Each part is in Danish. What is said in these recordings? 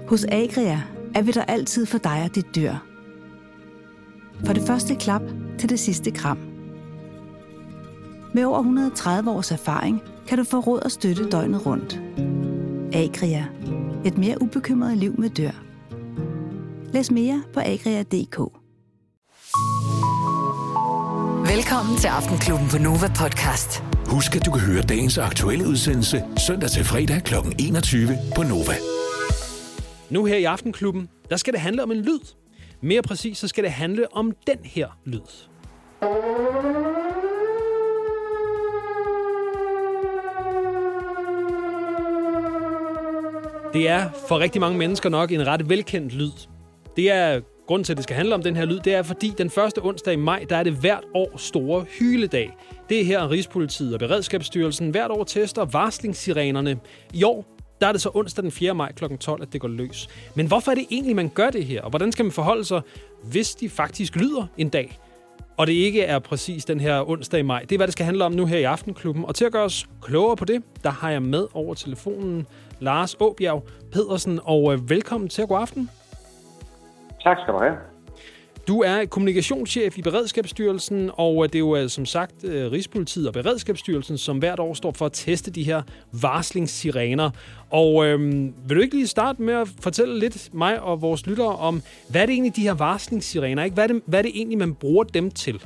Hos Agria er vi der altid for dig og dit dyr. Fra det første klap til det sidste kram. Med over 130 års erfaring kan du få råd og støtte døgnet rundt. Agria. Et mere ubekymret liv med dyr. Læs mere på agria.dk. Velkommen til Aftenklubben på Nova Podcast. Husk, at du kan høre dagens aktuelle udsendelse søndag til fredag kl. 21 på Nova. Nu her i Aftenklubben, der skal det handle om en lyd. Mere præcis, så skal det handle om den her lyd. Det er for rigtig mange mennesker nok en ret velkendt lyd. Det er grunden til, at det skal handle om den her lyd, det er fordi den første onsdag i maj, der er det hvert år store hyledag. Det er her Rigspolitiet og Beredskabsstyrelsen hvert år tester varslingssirenerne. I år, der er det så onsdag den 4. maj kl. 12, at det går løs. Men hvorfor er det egentlig, man gør det her? Og hvordan skal man forholde sig, hvis de faktisk lyder en dag? Og det ikke er præcis den her onsdag i maj. Det er, hvad det skal handle om nu her i Aftenklubben. Og til at gøre os klogere på det, der har jeg med over telefonen Lars Aabjerg Pedersen. Og velkommen til at gå aften. Tak skal du have. Du er kommunikationschef i Beredskabsstyrelsen, og det er jo som sagt Rigspolitiet og Beredskabsstyrelsen, som hvert år står for at teste de her varslingssirener. Og vil du ikke lige starte med at fortælle lidt mig og vores lyttere om, hvad er det egentlig de her varslingssirener, ikke? Hvad er det egentlig, man bruger dem til?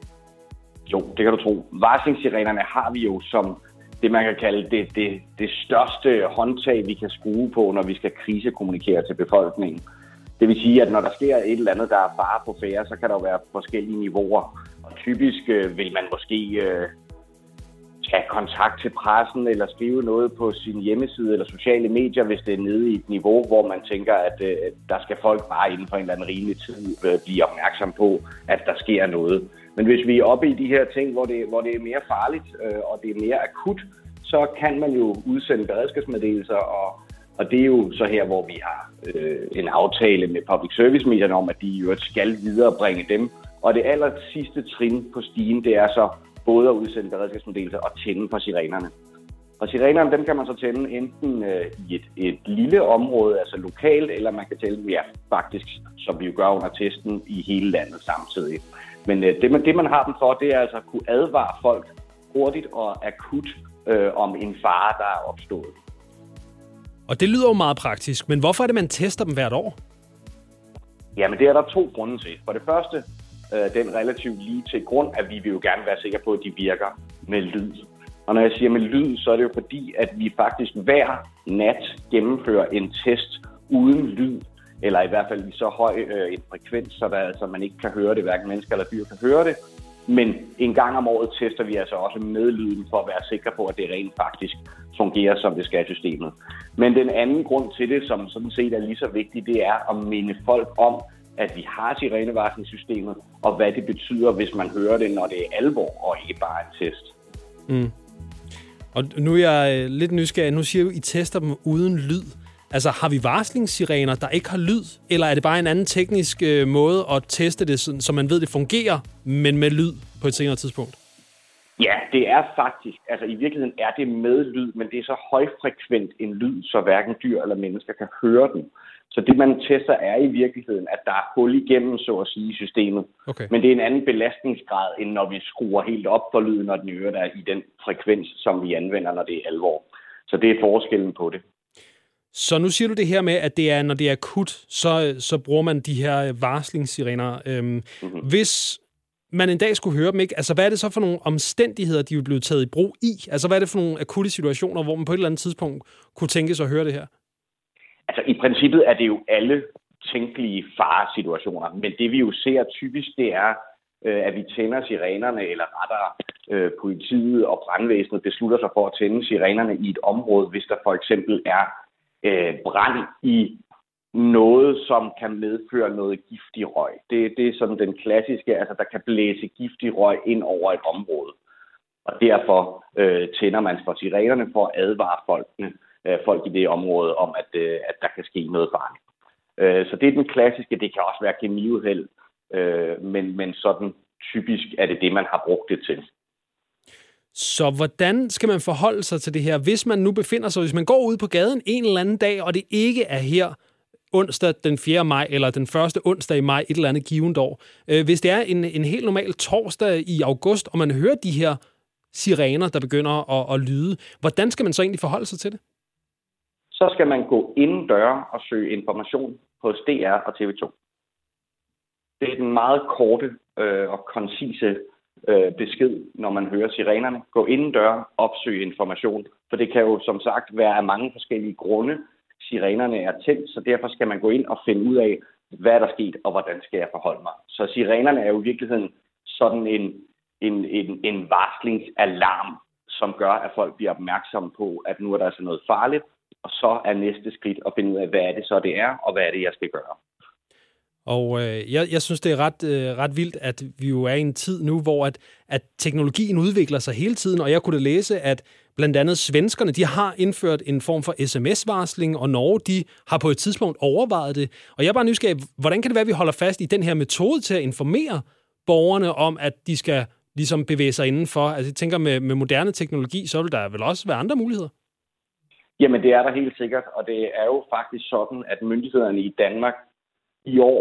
Jo, det kan du tro. Varslingssirenerne har vi jo som det, man kan kalde det største håndtag, vi kan skrue på, når vi skal krisekommunikere til befolkningen. Det vil sige, at når der sker et eller andet, der er fare på færde, så kan der jo være forskellige niveauer. Og typisk vil man måske tage kontakt til pressen eller skrive noget på sin hjemmeside eller sociale medier, hvis det er nede i et niveau, hvor man tænker, at der skal folk bare inden for en eller anden rimelig tid blive opmærksom på, at der sker noget. Men hvis vi er oppe i de her ting, hvor det er mere farligt og det er mere akut, så kan man jo udsende beredskabsmeddelelser, og det er jo så her, hvor vi har en aftale med public service-medierne om, at de jo skal viderebringe dem. Og det aller sidste trin på stigen, det er så både at udsende beredskabsmeddelelser og tænde for sirenerne. Og sirenerne, dem kan man så tænde enten i et lille område, altså lokalt, eller man kan tænde, ja, faktisk, som vi jo gør under testen, i hele landet samtidig. Men det man har dem for, det er altså at kunne advare folk hurtigt og akut om en fare, der er opstået. Og det lyder jo meget praktisk, men hvorfor er det, man tester dem hvert år? Jamen, det er der 2 grunde til. For det første, den relativt lige til grund, at vi vil jo gerne være sikre på, at de virker med lyd. Og når jeg siger med lyd, så er det jo fordi, at vi faktisk hver nat gennemfører en test uden lyd, eller i hvert fald i så høj en frekvens, så man ikke kan høre det, hverken mennesker eller dyr kan høre det. Men en gang om året tester vi altså også med lyden for at være sikre på, at det rent faktisk fungerer, som det skal i systemet. Men den anden grund til det, som sådan set er lige så vigtigt, det er at minde folk om, at vi har sirenevarslingssystemet, og hvad det betyder, hvis man hører det, når det er alvor og ikke bare en test. Mm. Og nu er jeg lidt nysgerrig. Nu siger du, I tester dem uden lyd. Altså, har vi varslingssirener, der ikke har lyd? Eller er det bare en anden teknisk måde at teste det, så man ved, det fungerer, men med lyd på et senere tidspunkt? Ja, det er faktisk. Altså, i virkeligheden er det med lyd, men det er så højfrekvent en lyd, så hverken dyr eller mennesker kan høre den. Så det, man tester, er i virkeligheden, at der er hul igennem, så at sige, i systemet. Okay. Men det er en anden belastningsgrad, end når vi skruer helt op for lyden, og den ører der i den frekvens, som vi anvender, når det er alvor. Så det er forskellen på det. Så nu siger du det her med, at det er, når det er akut, så bruger man de her varslingssirener. Hvis man en dag skulle høre dem, ikke? Altså, hvad er det så for nogle omstændigheder, de er blevet taget i brug i? Altså, hvad er det for nogle akutte situationer, hvor man på et eller andet tidspunkt kunne tænke sig at høre det her? Altså, i princippet er det jo alle tænkelige faresituationer, men det vi jo ser typisk, det er, at vi tænder sirenerne, eller rettere politiet og brandvæsenet beslutter sig for at tænde sirenerne i et område, hvis der for eksempel er brand i noget, som kan medføre noget giftig røg. Det er sådan den klassiske, altså der kan blæse giftig røg ind over et område. Og derfor tænder man for sirenerne for at advare folk i det område om, at der kan ske noget farligt. Så det er den klassiske. Det kan også være kemiuheld, men sådan typisk er det, man har brugt det til. Så hvordan skal man forholde sig til det her, hvis man nu befinder sig, hvis man går ud på gaden en eller anden dag, og det ikke er her, onsdag den 4. maj, eller den første onsdag i maj, et eller andet givent år. Hvis det er en helt normal torsdag i august, og man hører de her sirener, der begynder at lyde, hvordan skal man så egentlig forholde sig til det? Så skal man gå indendør og søge information hos DR og TV2. Det er den meget korte og koncise besked, når man hører sirenerne. Gå indendør, opsøge information. For det kan jo som sagt være af mange forskellige grunde. Sirenerne er tændt, så derfor skal man gå ind og finde ud af, hvad er der sket, og hvordan skal jeg forholde mig. Så sirenerne er jo i virkeligheden sådan en varslingsalarm, som gør, at folk bliver opmærksomme på, at nu er der altså noget farligt, og så er næste skridt at finde ud af, hvad er det så det er, og hvad er det, jeg skal gøre. Og jeg synes, det er ret vildt, at vi jo er i en tid nu, hvor at teknologien udvikler sig hele tiden, og jeg kunne da læse, at blandt andet svenskerne, de har indført en form for sms-varsling, og Norge, de har på et tidspunkt overvejet det. Og jeg er bare nysgerrig, hvordan kan det være, at vi holder fast i den her metode til at informere borgerne om, at de skal ligesom bevæge sig indenfor? Altså jeg tænker, med moderne teknologi, så vil der vel også være andre muligheder? Jamen det er der helt sikkert, og det er jo faktisk sådan, at myndighederne i Danmark i år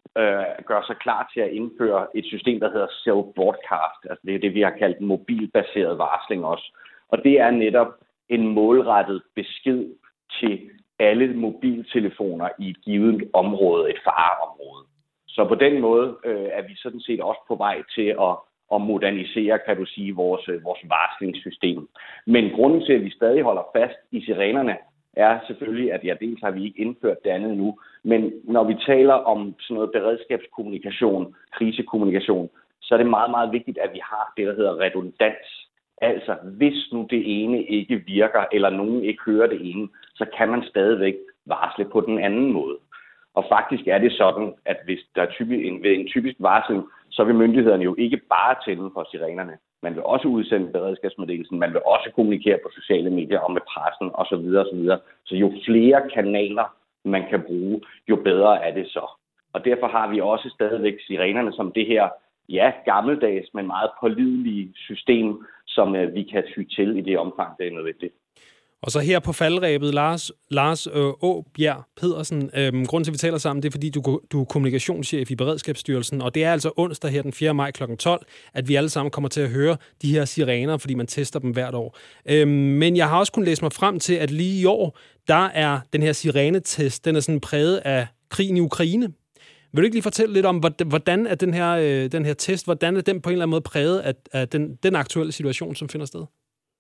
gør sig klar til at indføre et system, der hedder self-broadcast. Altså det er det, vi har kaldt mobilbaseret varsling også. Og det er netop en målrettet besked til alle mobiltelefoner i et givet område, et fareområde. Så på den måde er vi sådan set også på vej til at modernisere, kan du sige, vores varslingssystem. Men grunden til, at vi stadig holder fast i sirenerne, er selvfølgelig, at dels har vi ikke indført det andet nu, men når vi taler om sådan noget beredskabskommunikation, krisekommunikation, så er det meget, meget vigtigt, at vi har det, der hedder redundans. Altså, hvis nu det ene ikke virker, eller nogen ikke hører det ene, så kan man stadigvæk varsle på den anden måde. Og faktisk er det sådan, at hvis der er en typisk varsling, så vil myndighederne jo ikke bare tænde for sirenerne. Man vil også udsende beredskabsmeddelelsen, man vil også kommunikere på sociale medier og med pressen osv. osv. Så jo flere kanaler man kan bruge, jo bedre er det så. Og derfor har vi også stadigvæk sirenerne som det her, gammeldags, men meget pålidelige system, som vi kan ty til i det omfang, det er nødvendigt. Og så her på faldrebet, Lars Aabjerg Pedersen. Grunden til, at vi taler sammen, det er, fordi du er kommunikationschef i Beredskabsstyrelsen, og det er altså onsdag her den 4. maj kl. 12, at vi alle sammen kommer til at høre de her sirener, fordi man tester dem hvert år. Men jeg har også kunnet læse mig frem til, at lige i år, der er den her sirenetest, den er sådan præget af krigen i Ukraine. Vil du ikke lige fortælle lidt om, hvordan er den her test, hvordan er den på en eller anden måde præget af den aktuelle situation, som finder sted?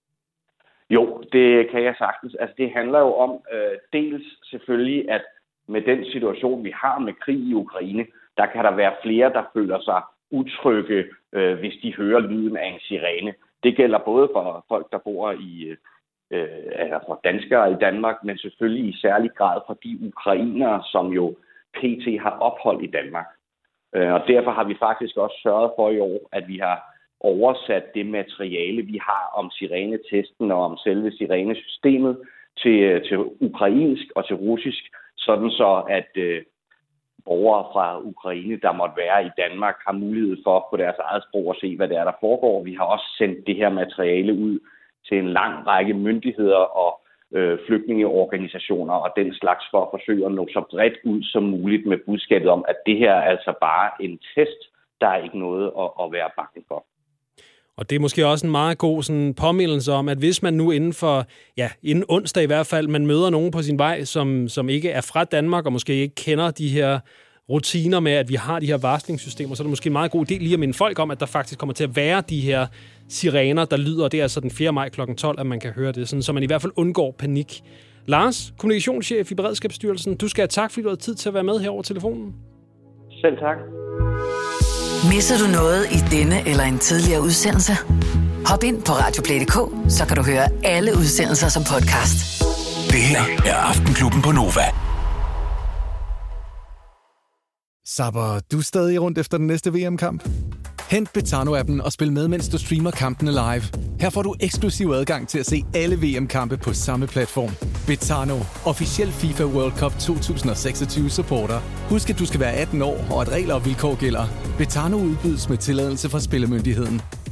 Jo, det kan jeg sagtens. Altså, det handler jo om dels selvfølgelig, at med den situation, vi har med krig i Ukraine, der kan der være flere, der føler sig utrygge, hvis de hører lyden af en sirene. Det gælder både for folk, der bor for danskere i Danmark, men selvfølgelig i særlig grad for de ukrainere, som jo pt. Har ophold i Danmark. Og derfor har vi faktisk også sørget for i år, at vi har oversat det materiale, vi har om sirenetesten og om selve sirenesystemet til ukrainsk og til russisk, sådan så at borgere fra Ukraine, der måtte være i Danmark, har mulighed for på deres eget sprog at se, hvad det er, der foregår. Vi har også sendt det her materiale ud til en lang række myndigheder og flygtningeorganisationer og den slags for at forsøge at nå så bredt ud som muligt med budskabet om, at det her er altså bare en test, der er ikke noget at være bange for. Og det er måske også en meget god sådan, påmindelse om, at hvis man nu inden onsdag i hvert fald, man møder nogen på sin vej, som ikke er fra Danmark, og måske ikke kender de her rutiner med, at vi har de her varslingssystemer, så er det måske en meget god idé lige at minde folk om, at der faktisk kommer til at være de her sirener, der lyder, og det er altså den 4. maj kl. 12, at man kan høre det, sådan, så man i hvert fald undgår panik. Lars, kommunikationschef i Beredskabsstyrelsen, du skal have tak, fordi du har tid til at være med her over telefonen. Selv tak. Misser du noget i denne eller en tidligere udsendelse? Hop ind på radioplay.dk, så kan du høre alle udsendelser som podcast. Det her er Aftenklubben på Nova. Zapper du stadig rundt efter den næste VM-kamp? Hent Betano-appen og spil med, mens du streamer kampene live. Her får du eksklusiv adgang til at se alle VM-kampe på samme platform. Betano, officiel FIFA World Cup 2026 supporter. Husk, at du skal være 18 år, og at regler og vilkår gælder. Betano udbydes med tilladelse fra Spillemyndigheden.